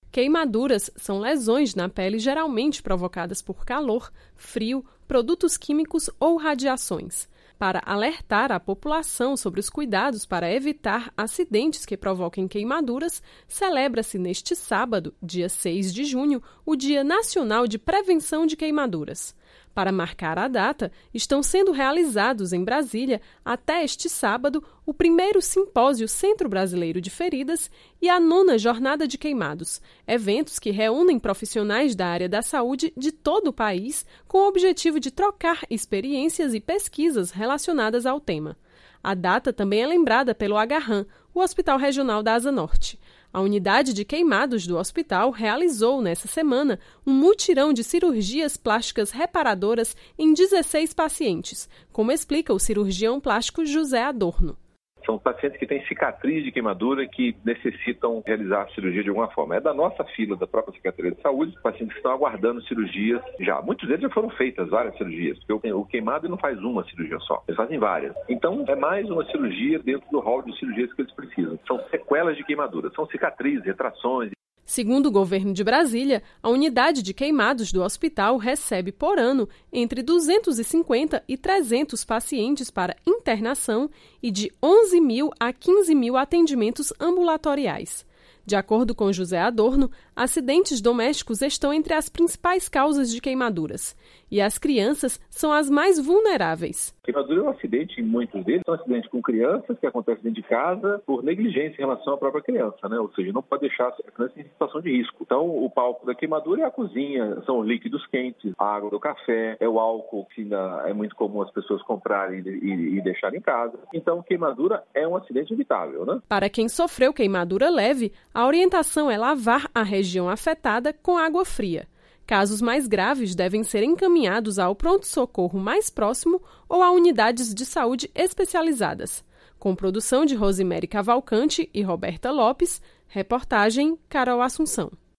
Queimaduras são lesões na pele geralmente provocadas por calor, frio, produtos químicos ou radiações. Para alertar a população sobre os cuidados para evitar acidentes que provoquem queimaduras, celebra-se neste sábado, dia 6 de junho, o Dia Nacional de Prevenção de Queimaduras. Para marcar a data, estão sendo realizados em Brasília, até este sábado, o primeiro Simpósio Centro Brasileiro de Feridas e a 9ª Jornada de Queimados, eventos que reúnem profissionais da área da saúde de todo o país com o objetivo de trocar experiências e pesquisas relacionadas ao tema. A data também é lembrada pelo Agarram, o Hospital Regional da Asa Norte. A unidade de queimados do hospital realizou, nessa semana, um mutirão de cirurgias plásticas reparadoras em 16 pacientes, como explica o cirurgião plástico José Adorno. São pacientes que têm cicatriz de queimadura que necessitam realizar a cirurgia de alguma forma. É da nossa fila, da própria Secretaria de Saúde, pacientes que estão aguardando cirurgias já. Muitos deles já foram feitas várias cirurgias, porque o queimado não faz uma cirurgia só, eles fazem várias. Então, é mais uma cirurgia dentro do rol de cirurgias que eles precisam. São sequelas de queimadura, são cicatrizes, retrações. Segundo o governo de Brasília, a unidade de queimados do hospital recebe por ano entre 250 e 300 pacientes para internação e de 11 mil a 15 mil atendimentos ambulatoriais. De acordo com José Adorno, acidentes domésticos estão entre as principais causas de queimaduras e as crianças são as mais vulneráveis. Queimadura é um acidente, muitos deles são acidentes com crianças que acontecem dentro de casa por negligência em relação à própria criança, né? Ou seja, não pode deixar a criança em situação de risco. Então, o palco da queimadura é a cozinha, são líquidos quentes, a água do café, é o álcool que ainda é muito comum as pessoas comprarem e deixarem em casa. Então, queimadura é um acidente evitável, né? Para quem sofreu queimadura leve, a orientação é lavar a região afetada com água fria. Casos mais graves devem ser encaminhados ao pronto-socorro mais próximo ou a unidades de saúde especializadas. Com produção de Rosemary Cavalcante e Roberta Lopes, reportagem Carol Assunção.